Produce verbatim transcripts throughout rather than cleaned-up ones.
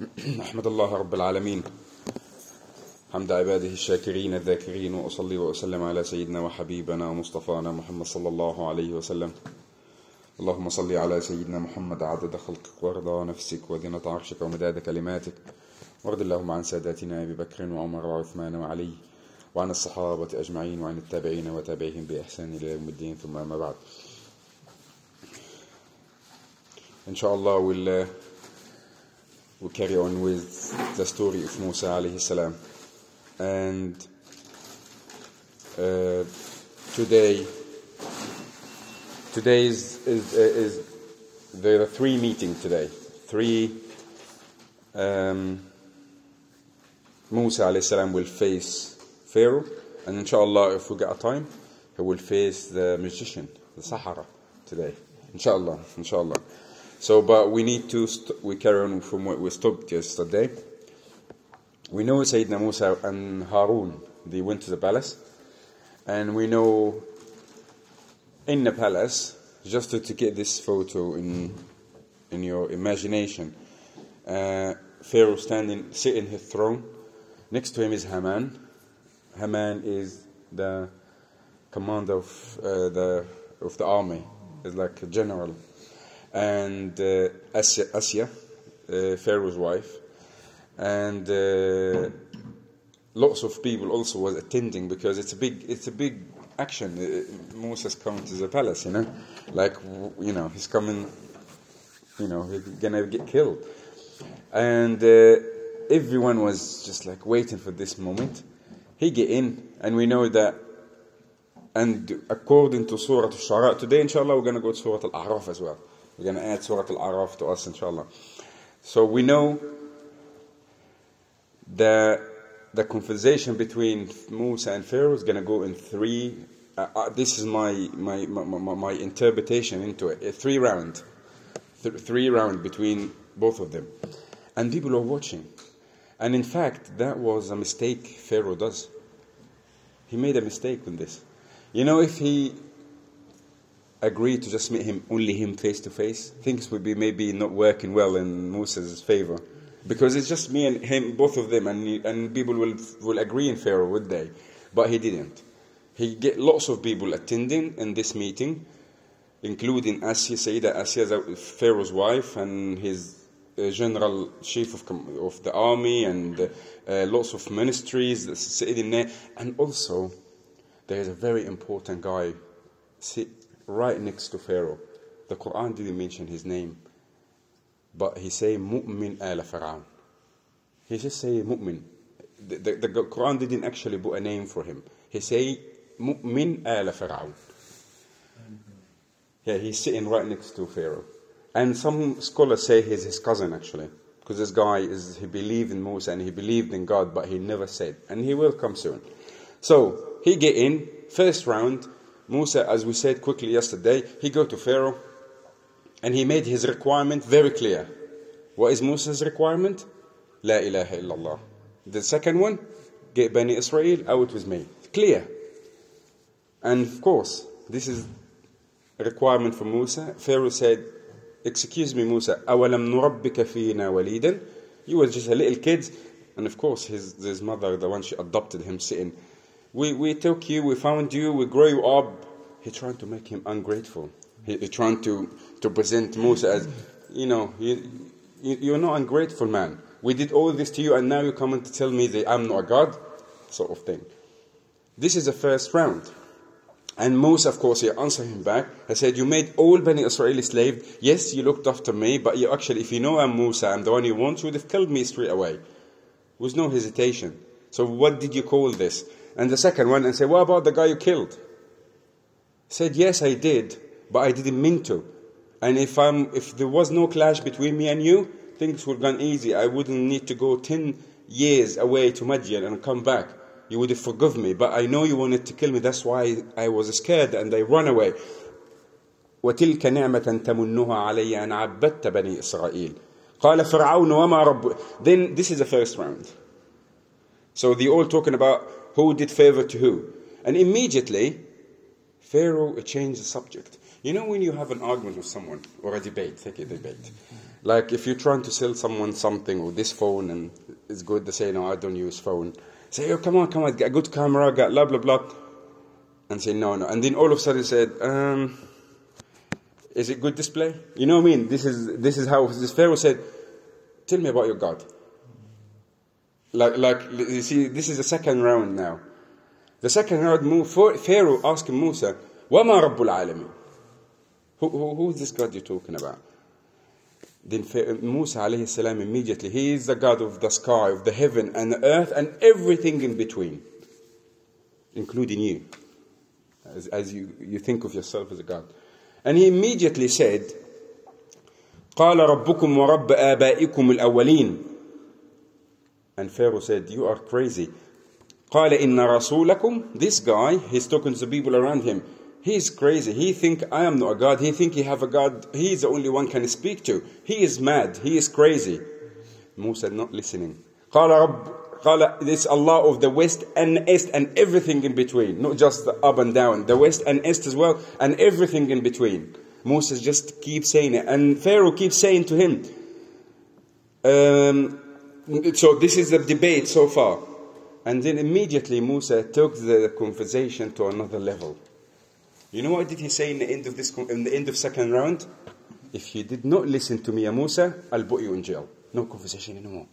أحمد الله رب العالمين حمد عباده الشاكرين الذاكرين وأصلي وأسلم على سيدنا وحبيبنا ومصطفانا محمد صلى الله عليه وسلم. اللهم صل على سيدنا محمد عدد خلقك ورضا نفسك وزنة عرشك ومداد كلماتك، وارض اللهم عن ساداتنا أبي بكر وعمر وعثمان وعلي وعن الصحابة أجمعين وعن التابعين وتابعيهم بإحسان إلى يوم الدين، ثم أما بعد. Inshallah, we'll, uh, we'll carry on with the story of Musa alayhi salam. And uh, today, today is, is, is there are three meetings today. Three, um, Musa alayhi salam will face Pharaoh, and inshallah, if we get a time, he will face the magician, the Sahara today. Inshallah, inshallah. So, but we need to, st- we carry on from what we stopped yesterday. We know Sayyidina Musa and Harun, they went to the palace. And we know in the palace, just to, to get this photo in in your imagination, uh, Pharaoh standing, sitting his throne. Next to him is Haman. Haman is the commander of uh, the of the army, is like a general. And uh, Asya, Asya uh, Pharaoh's wife, and uh, lots of people also was attending, because it's a big, it's a big action. Uh, Moses coming to the palace, you know, like you know he's coming, you know he's gonna get killed, and uh, everyone was just like waiting for this moment. He get in, and we know that. And according to Surah Al-Shu'ara, today inshallah we're gonna go to Surah Al-A'raf as well. We're going to add Surah Al-A'raf to us, inshallah. So we know the the conversation between Musa and Pharaoh is going to go in three. Uh, uh, this is my my, my my my interpretation into it. A three round, th- three round between both of them, and people are watching. And in fact, that was a mistake Pharaoh does. He made a mistake with this. You know, if he agreed to just meet him, only him face to face, things would be maybe not working well in Musa's favor, because it's just me and him, both of them, and he, and people will will agree in Pharaoh, would they? But he didn't. He get lots of people attending in this meeting, including Asya, Sayyidah Asya, Pharaoh's wife, and his uh, general chief of of the army, and uh, uh, lots of ministries that sit in there, and also there is a very important guy sit right next to Pharaoh. The Quran didn't mention his name, but he say Mu'min ala Fir'aun. He just say Mu'min. The, the, the Quran didn't actually put a name for him. He say Mu'min ala Fir'aun. Yeah, he's sitting right next to Pharaoh. And some scholars say he's his cousin actually, because this guy is he believed in Musa and he believed in God, but he never said, and he will come soon. So he get in first round. Musa, as we said quickly yesterday, he go to Pharaoh and he made his requirement very clear. What is Musa's requirement? La ilaha illallah. The second one, get Bani Israel out with me. Clear. And of course, this is a requirement for Musa. Pharaoh said, excuse me Musa, أَوَلَمْ نُرَبِّكَ فِينَا وَلِيدًا. You were just a little kid. And of course, his, his mother, the one she adopted him, sitting, We we took you, we found you, we grew you up. He trying to make him ungrateful. He, he trying to, to present Musa as, you know, you, you, you're not ungrateful, man. We did all this to you, and now you're coming to tell me that I'm not a god, sort of thing. This is the first round. And Musa, of course, he answered him back. He said, you made all Bani Israel slaves. Yes, you looked after me, but you actually, if you know I'm Musa, I'm the one you want, you would have killed me straight away. There was no hesitation. So what did you call this? And the second one, and say, what about the guy you killed? He said, yes, I did, but I didn't mean to. And if I'm, if there was no clash between me and you, things would have gone easy. I wouldn't need to go ten years away to Madian and come back. You would have forgiven me. But I know you wanted to kill me. That's why I was scared and I ran away. وَتِلْكَ نِعْمَةً تَمُنُّهَا عَلَيَّ أَنْ عَبَّدْتَ بَنِي إِسْرَائِيلَ قَالَ فِرْعَوْنُ وَمَا رَبُّ. Then this is the first round. So they all talking about who did favor to who. And immediately, Pharaoh changed the subject. You know when you have an argument with someone, or a debate, take a debate, Like if you're trying to sell someone something, or this phone, and it's good, they say, no, I don't use phone. Say, oh, come on, come on, get a good camera, got blah, blah, blah. And say, no, no. And then all of a sudden said, um, is it good display? You know what I mean? This is this is how this Pharaoh said, tell me about your God. Like, like you see, this is the second round now. The second round, Pharaoh asked Musa, وَمَا رَبُّ الْعَالَمِينَ? Who, who, who is this God you're talking about? Then Musa alayhi salam immediately, he is the God of the sky, of the heaven and the earth and everything in between, including you, as, as you, you think of yourself as a God. And he immediately said, قَالَ رَبُّكُمْ وَرَبَّ آبَائِكُمُ الْأَوَّلِينَ. And Pharaoh said, you are crazy. قَالَ إِنَّ رَسُولَكُمْ. This guy, he's talking to the people around him. He's crazy. He think I am not a God. He think he have a God. He is the only one can speak to. He is mad. He is crazy. Musa not listening. قال رب, قال, this Allah of the west and east and everything in between. Not just the up and down. The west and east as well and everything in between. Musa just keeps saying it. And Pharaoh keeps saying to him. Um, so this is the debate so far. And then immediately Musa took the conversation to another level. You know what did he say in the end of this, in the end of second round? If you did not listen to me, Musa, I'll put you in jail. No conversation anymore.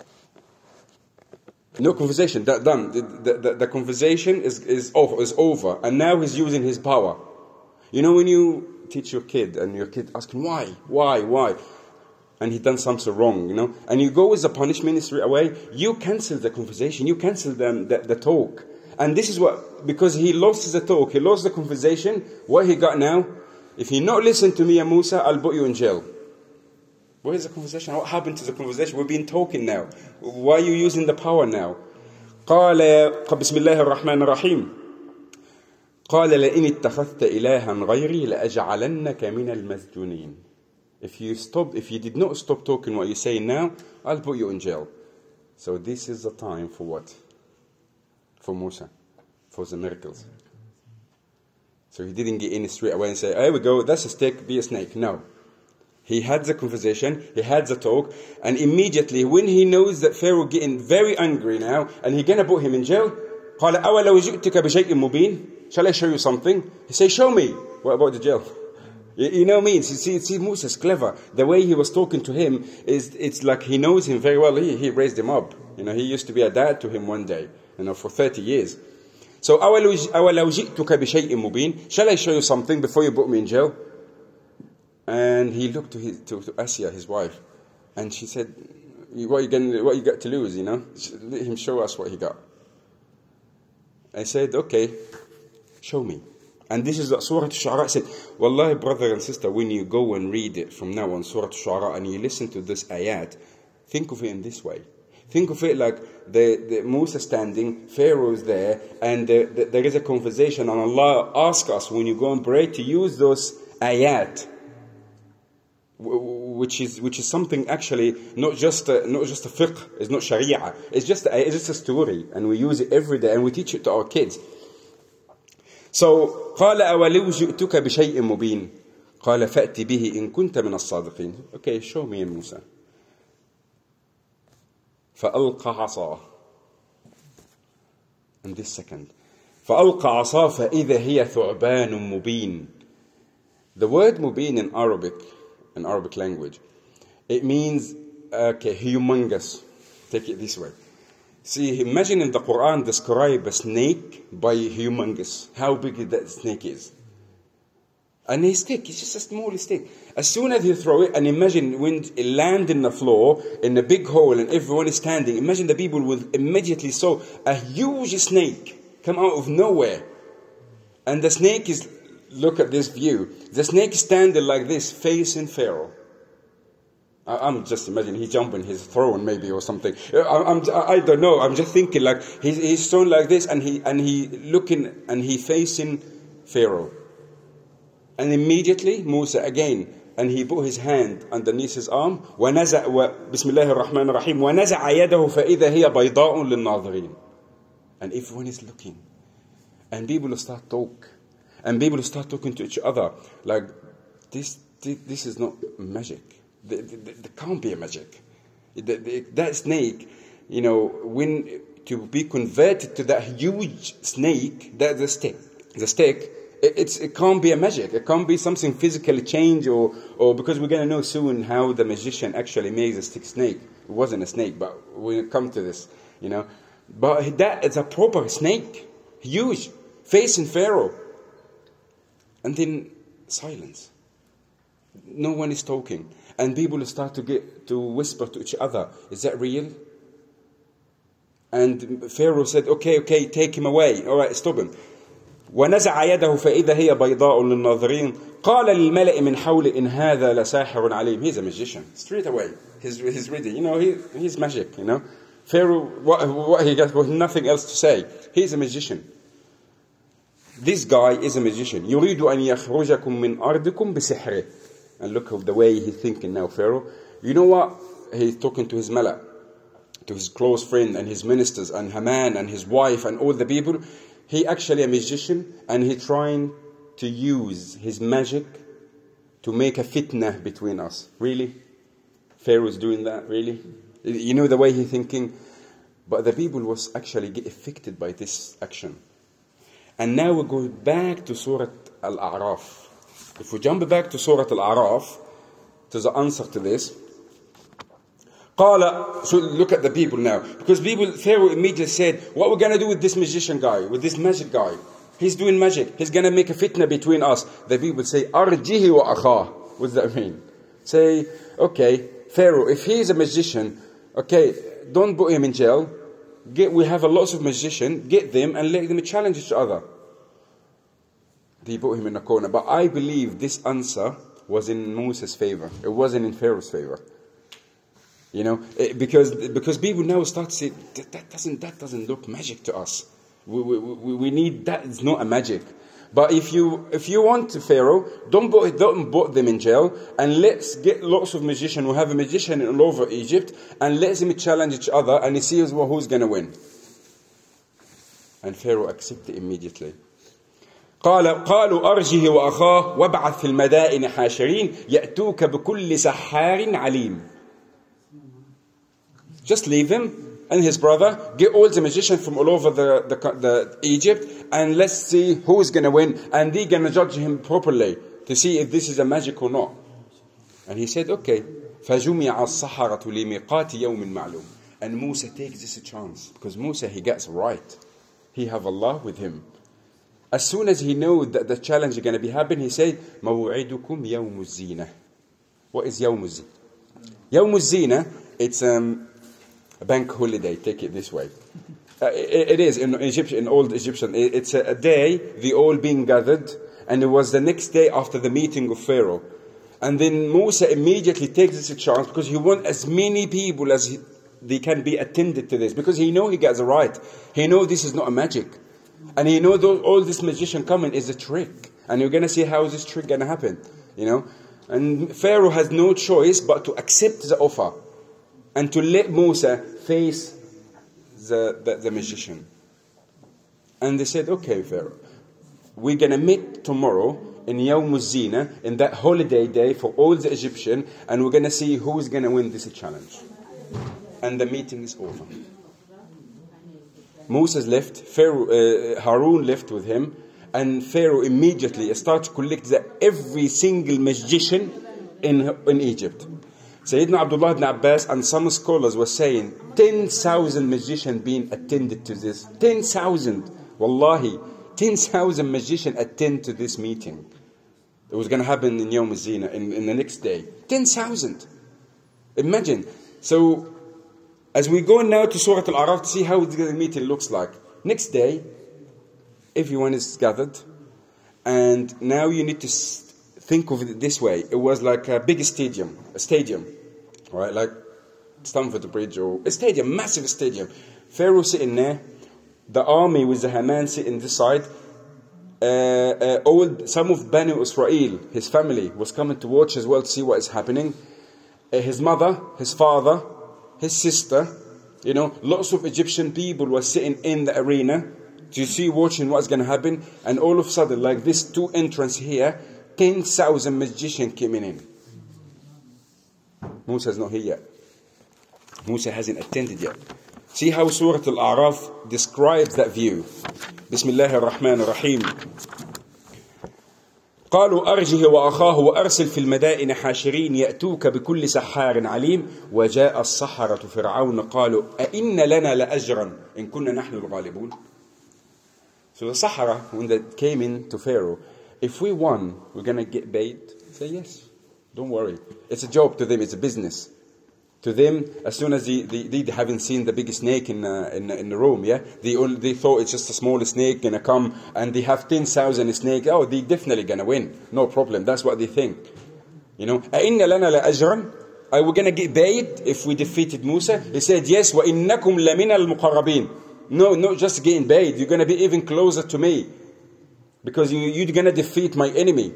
No conversation. That done. The, the, the, the conversation is is over, is over. And now he's using his power. You know when you teach your kid and your kid asking why, why, why, and he done something wrong, you know, and you go with the punishment straight away, you cancel the conversation, you cancel them the, the talk. And this is what, because he lost the talk, he lost the conversation, what he got now? If he not listen to me, Musa, I'll put you in jail. Where is the conversation? What happened to the conversation? We've been talking now. Why are you using the power now? قال بسم الله الرحمن الرحيم قال لئن اتخذت إلها غيري لأجعلنك من المسجونين. If you stop, if you did not stop talking what you're saying now, I'll put you in jail. So this is the time for what? For Musa, for the miracles. So he didn't get in straight away and say, here we go, that's a stick, be a snake. No. He had the conversation, he had the talk, and immediately when he knows that Pharaoh getting very angry now, and he's going to put him in jail, قال أولو جئتك بشيء مبين? Shall I show you something? He says, show me. What about the jail? You, you know what I mean? See, see, Musa's clever. The way he was talking to him, is it's like he knows him very well. He, he raised him up. You know, he used to be a dad to him one day. You know, for thirty years. So, أَوَلَوْ جِئْتُكَ بِشَيْءٍ مُبِينٍ? Shall I show you something before you put me in jail? And he looked to, his, to, to Asiya, his wife, and she said, what you, getting, what you got to lose, you know? Let him show us what he got. I said, okay, show me. And this is what Surah Al-Shu'ara said. Wallahi, brother and sister, when you go and read it from now on, Surah Al-Shu'ara, and you listen to this ayat, think of it in this way. Think of it like the, the Musa standing, Pharaoh is there, and the, the, there is a conversation, and Allah asks us when you go and pray to use those ayat, which is which is something actually not just a, not just a fiqh, it's not sharia, it's just a, it's just a story, and we use it every day, and we teach it to our kids. So قال أولو جئتك بشيء مبين قال فأت به إن كنت من الصادقين. Okay, show me, Musa. فألقى عصاه. In this second, فألقى عصاه فإذا هي ثعبان مبين. The word mubin in Arabic, in Arabic language, it means okay, humongous. Take it this way. See, imagine in the Quran describe a snake by humongous. How big that snake is. And a stick, it's just a small stick. As soon as you throw it, and imagine when it lands in the floor, in a big hole, and everyone is standing, imagine the people will immediately saw a huge snake come out of nowhere. And the snake is, look at this view, the snake is standing like this, facing Pharaoh. I'm just imagining he's jumping his throne maybe or something. I'm, I don't know. I'm just thinking like he's, he's thrown like this, and he and he looking and he facing Pharaoh. And immediately Musa again, and he put his hand underneath his arm. وَنَزَعَ بسم الله الرحمن الرحيم وَنَزَعَ يَدَهُ فَإِذَا هِيَ بَيْضَاءٌ لِلنَّاظِرِينَ. And everyone is looking, and people will start talk, and people will start talking to each other like this. This is not magic. There, there, there can't be a magic. The, the, that snake, you know, when to be converted to that huge snake, that the stick, the stick, it, it's it can't be a magic. It can't be something physically change, or or because we're gonna know soon how the magician actually made the stick snake. It wasn't a snake, but we'll come to this, you know. But that is a proper snake, huge, facing Pharaoh, and then silence. No one is talking. And people start to get to whisper to each other, is that real? And Pharaoh said, okay, okay, take him away. All right, stop him. ونزع يده فإذا هي بيضاء للناظرين قال للملأ من حول إن هذا لساحر عليم. He's a magician. Straight away. He's, he's ready. You know, he, he's magic, you know. Pharaoh, what, what he got was nothing else to say. He's a magician. This guy is a magician. يريد أن يخرجكم من أرضكم بسحره. And look at the way he's thinking now, Pharaoh. You know what? He's talking to his mala, to his close friend and his ministers and Haman and his wife and all the people. He actually a magician, and he's trying to use his magic to make a fitna between us. Really? Pharaoh's doing that, really? You know the way he's thinking? But the people was actually get affected by this action. And now we go back to Surah Al-A'raf. If we jump back to Surah Al-A'raf, to the answer to this, قال, so look at the people now. Because people, Pharaoh immediately said, what are we going to do with this magician guy, with this magic guy? He's doing magic. He's going to make a fitna between us. The people say, أرجه وأخاه. What does that mean? Say, okay, Pharaoh, if he is a magician, okay, don't put him in jail. Get, we have a lot of magicians. Get them and let them challenge each other. They put him in a corner. But I believe this answer was in Moses' favor. It wasn't in Pharaoh's favor. You know, it, because because people now start to say, that, that doesn't that doesn't look magic to us. We, we, we, we need that. It's not a magic. But if you if you want to Pharaoh, don't put, don't put them in jail, and let's get lots of magicians. We have a magician all over Egypt, and let them challenge each other, and see who's, who's going to win. And Pharaoh accepted immediately. قال قالوا أرجه وأخاه وابعث في المدائن حاشرين يأتوك بكل سحار عليم. Just leave him and his brother, get all the magicians from all over the, the, the Egypt, and let's see who's going to win, and they're going to judge him properly to see if this is a magic or not. And he said, okay. فَجُمِعَ السَّحَرَةُ لِمِيقَاتِ يَوْمٍ مَعْلُومٍ. And Musa takes this a chance, because Musa, he gets right. He have Allah with him. As soon as he knows that the challenge is going to be happening, he said, مَوْعِدُكُمْ يَوْمُ الزِّينَةِ. What is يَوْمُ الزِّينَةِ? يَوْمُ الزِّينَةِ, it's um, a bank holiday, take it this way. Uh, it, it is, in Egyptian, in old Egyptian, it, it's a, a day, they all being gathered, and it was the next day after the meeting of Pharaoh. And then Musa immediately takes this a chance, because he wants as many people as he, they can be attended to this, because he know he gets it right. He know this is not a magic. And you know, those, all this magician coming is a trick. And you're going to see how this trick going to happen. You know? And Pharaoh has no choice but to accept the offer. And to let Musa face the, the, the magician. And they said, okay, Pharaoh, we're going to meet tomorrow in Yawm al-Zina, in that holiday day for all the Egyptians. And we're going to see who's going to win this challenge. And the meeting is over. Moses left, Pharaoh, uh, Harun left with him, and Pharaoh immediately started to collect the, every single magician in, in Egypt. Sayyidina Abdullah ibn Abbas and some scholars were saying ten thousand magicians being attended to this. ten thousand. Wallahi, ten thousand magicians attend to this meeting. It was going to happen in Yawm al-Zina, in, in the next day. ten thousand. Imagine. So, as we go now to Surah Al-A'raf to see how the meeting looks like. Next day, everyone is gathered. And now you need to think of it this way. It was like a big stadium. A stadium. Right? Like Stamford Bridge or a stadium. Massive stadium. Pharaoh sitting there. The army with the Haman sitting this side. Uh, uh, all, some of Banu Israel, his family, was coming to watch as well to see what is happening. Uh, his mother, his father, his sister, you know, lots of Egyptian people were sitting in the arena to see, watching what's going to happen. And all of a sudden, like this two entrance here, ten thousand magicians came in. Musa is not here yet. Musa hasn't attended yet. See how Surah Al-A'raf describes that view. Bismillah ar-Rahman ar-Rahim. قالوا أرجه وأخاه وأرسل في المدائن حاشرين يأتوك بكل سحار عليم وجاء السحرة فرعون قالوا أئن لنا لأجرا إن كنا نحن الغالبون. So the Sahara, when they came in to Pharaoh, if we won, we're going to get paid? Say yes, don't worry. It's a job to them, it's a business. To them, as soon as they, they, they haven't seen the big snake in, uh, in, in the room, yeah, they, all, they thought it's just a small snake going to come, and they have ten thousand snakes, oh, they're definitely going to win. No problem, that's what they think. You know, أَإِنَّ لَنَا لَأَجْرًا? Are we going to get paid if we defeated Musa? He said, yes, وَإِنَّكُمْ لَمِنَ الْمُقَرَّبِينَ. No, not just getting paid, you're going to be even closer to me. Because you, you're going to defeat my enemy.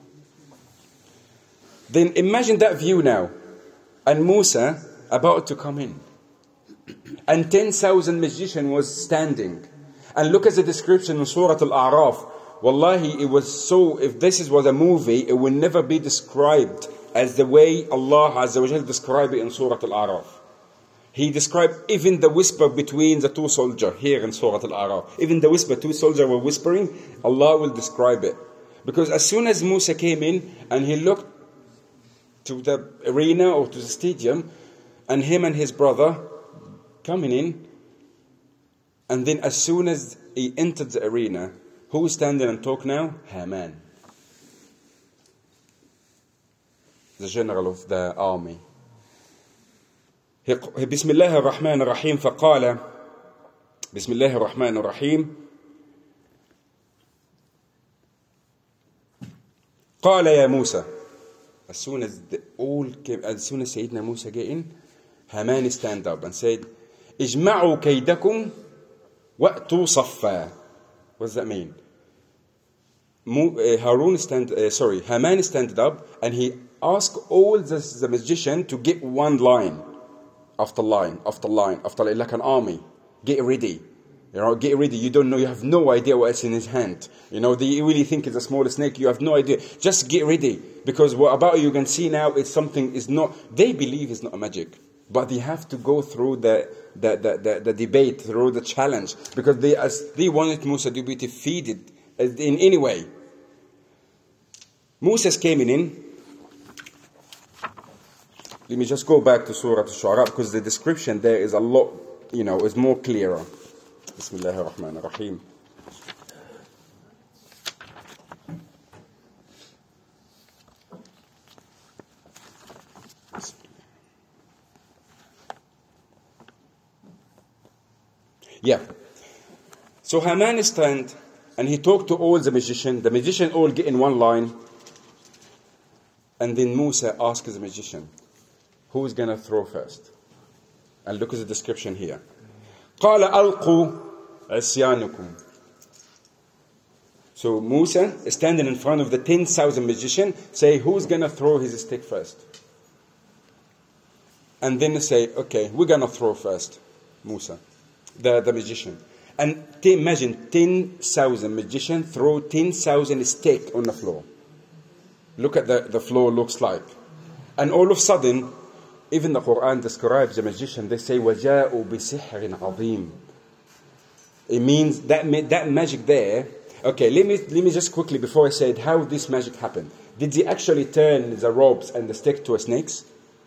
Then imagine that view now. And Musa about to come in. And ten thousand magicians was standing. And look at the description in Surah Al-A'raf. Wallahi, it was so, if this was a movie, it will never be described as the way Allah Azza wa Jal described it in Surah Al-A'raf. He described even the whisper between the two soldiers here in Surah Al-A'raf. Even the whisper, two soldiers were whispering, Allah will describe it. Because as soon as Musa came in and he looked to the arena or to the stadium, and him and his brother coming in, and then as soon as he entered the arena, who is standing and talk now? Haman, the general of the army. بسم الله الرحمن الرحيم فقال بسم الله الرحمن الرحيم قال يا موسى. As soon as the all came, as soon as Sayyidina Musa get in, Haman stand up and said, اجمعوا كيدكم وأتوا صفا. What does that mean? Harun stand, uh, sorry, Haman stand up and he asked all the, the magicians to get one line after line after line after line, like an army. Get ready. You know, get ready. You don't know. You have no idea what's in his hand. You know, they really think it's a small snake. You have no idea. Just get ready, because what about you can see now is something is not. They believe it's not a magic, but they have to go through the the the, the, the debate, through the challenge, because they as they wanted Musa to be defeated in any way. Moses came in. Let me just go back to Surah Al-Shu'ara, because the description there is a lot, you know, is more clearer. Bismillah ar-Rahman ar-Rahim. Yeah. So Haman stand and he talked to all the magicians. The magicians all get in one line. And then Musa asks the magician, who is going to throw first? And look at the description here. قال ألقوا عصيانكم. So Musa is standing in front of the ten thousand magicians, say, who's going to throw his stick first? And then they say, okay, we're going to throw first, Musa, the, the magician. And imagine ten thousand magicians throw ten thousand sticks on the floor. Look at the, the floor looks like. And all of a sudden, even the Quran describes the magician, they say, وَجَاءُوا بِسِحْرٍ عَظِيمٍ. It means that that magic there. Okay, let me let me just quickly, before I said how this magic happened. Did they actually turn the ropes and the stick to a snakes?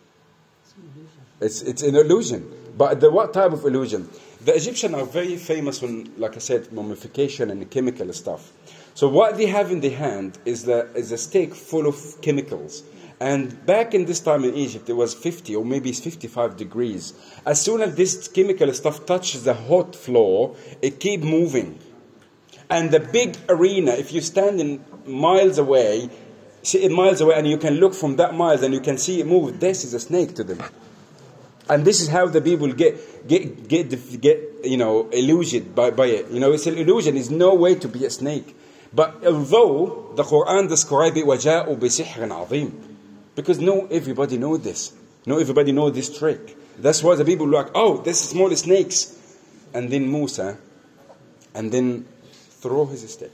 It's it's an illusion. But the what type of illusion? The Egyptians are very famous on, like I said, mummification and chemical stuff. So what they have in their hand is the is a stick full of chemicals. And back in this time in Egypt, it was fifty or maybe fifty-five degrees. As soon as this chemical stuff touches the hot floor, it keeps moving. And the big arena, if you stand in miles away, see it miles away, and you can look from that miles and you can see it move, this is a snake to them. And this is how the people get get get get you know illusioned by, by it. You know, it's an illusion. It's no way to be a snake. But although the Quran describes it, وَجَاءُوا بِسِحْرٍ عَظِيمٍ. Because no, everybody know this. No, everybody know this trick. That's why the people look, oh, this is small snakes. And then Musa, and then throw his stick.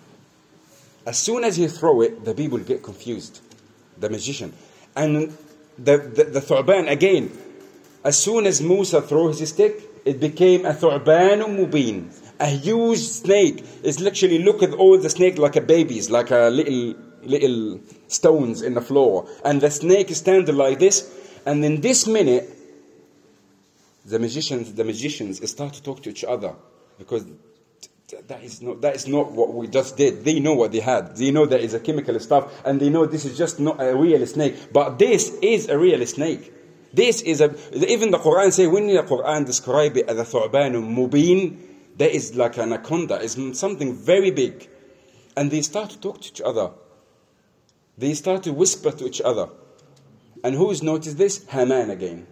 As soon as he throw it, the people get confused. The magician. And the, the, the thu'ban again. As soon as Musa threw his stick, it became a thu'ban mubin. A huge snake. It's literally, look at all the snake like a babies, like a little little stones in the floor. And the snake is standing like this. And in this minute, the magicians, the magicians start to talk to each other, because that is not that is not what we just did. They know what they had. They know there is a chemical stuff, and they know this is just not a real snake. But this is a real snake. This is a even the Quran say, when the Quran describe it as a thu'ban mubin, there is like an anaconda. It's something very big, and they start to talk to each other. They start to whisper to each other. And who's noticed this? Haman again.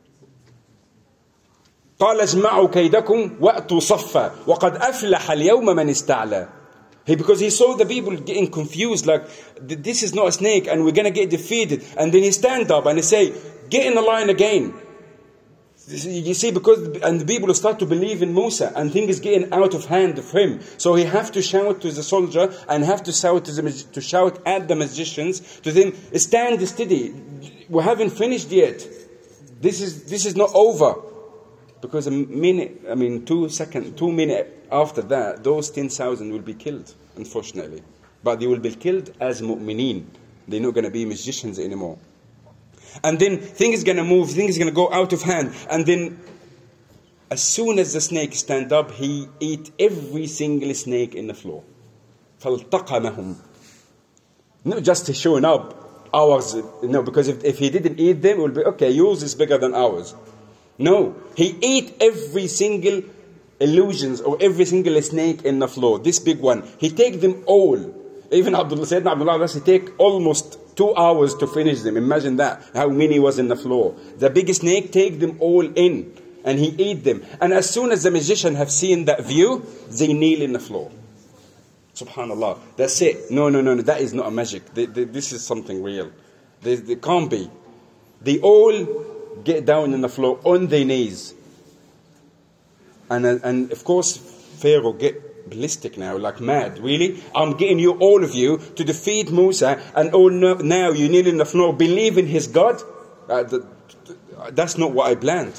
قال اجمعوا كيدكم وأتوا صفا وقد أفلح اليوم من استعلى. He, because he saw the people getting confused, like, this is not a snake and we're going to get defeated. And then he stand up and he say, get in the line again. You see, because, and the people start to believe in Musa, and things is getting out of hand of him. So he have to shout to the soldier, and have to shout to, the, to shout at the magicians, to them, stand steady. We haven't finished yet. This is, this is not over. Because a minute, I mean, two seconds, two minutes after that, those ten thousand will be killed, unfortunately. But they will be killed as mu'mineen. They're not going to be magicians anymore. And then things is going to move, things is going to go out of hand. And then, as soon as the snake stand up, he eat every single snake in the floor. فَالْتَقَمَهُمْ. Not just showing up, ours, no, because if, if he didn't eat them, it will be, okay, yours is bigger than ours. No, he ate every single illusions or every single snake in the floor. This big one, he take them all. Even Abdullah said, Abdullah, he take almost two hours to finish them. Imagine that, how many was in the floor. The big snake take them all in, and he ate them. And as soon as the magician have seen that view, they kneel in the floor. Subhanallah. That's it. No, no, no, no. That is not a magic. They, they, this is something real. They, they can't be. They all get down in the floor on their knees. And, and of course, Pharaoh get ballistic now, like mad. Really? I'm getting you, all of you, to defeat Musa, and all no, now you kneel in the floor, believe in his God? Uh, the, that's not what I planned.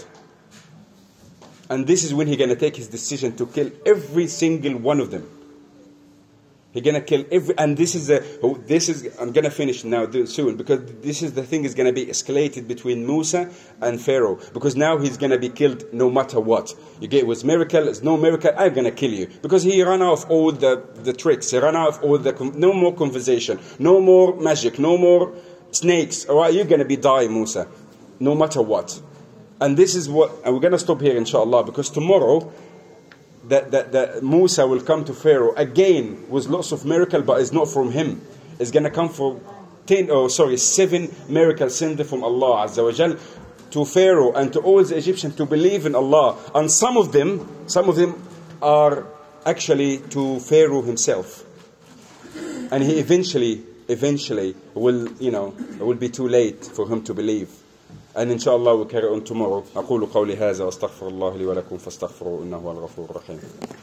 And this is when he's going to take his decision to kill every single one of them. He's going to kill every, and this is a, this is, I'm going to finish now soon, because this is the thing is going to be escalated between Musa and Pharaoh, because now he's going to be killed no matter what. You get, it was miracle, it's no miracle, I'm going to kill you. Because he ran out of all the, the tricks, he ran out of all the, no more conversation, no more magic, no more snakes. All right, you're going to be dying, Musa, no matter what. And this is what, and we're going to stop here inshallah, because tomorrow, That, that, that Musa will come to Pharaoh again with lots of miracle, but it's not from him. It's going to come for ten, oh sorry, seven miracles sent from Allah Azza wa Jal to Pharaoh and to all the Egyptians to believe in Allah. And some of them, some of them are actually to Pharaoh himself. And he eventually, eventually will, you know, it will be too late for him to believe. And inshallah we'll carry on tomorrow. أقول قولي هذا واستغفر الله لي ولكم فاستغفروه إنه هو الغفور الرحيم.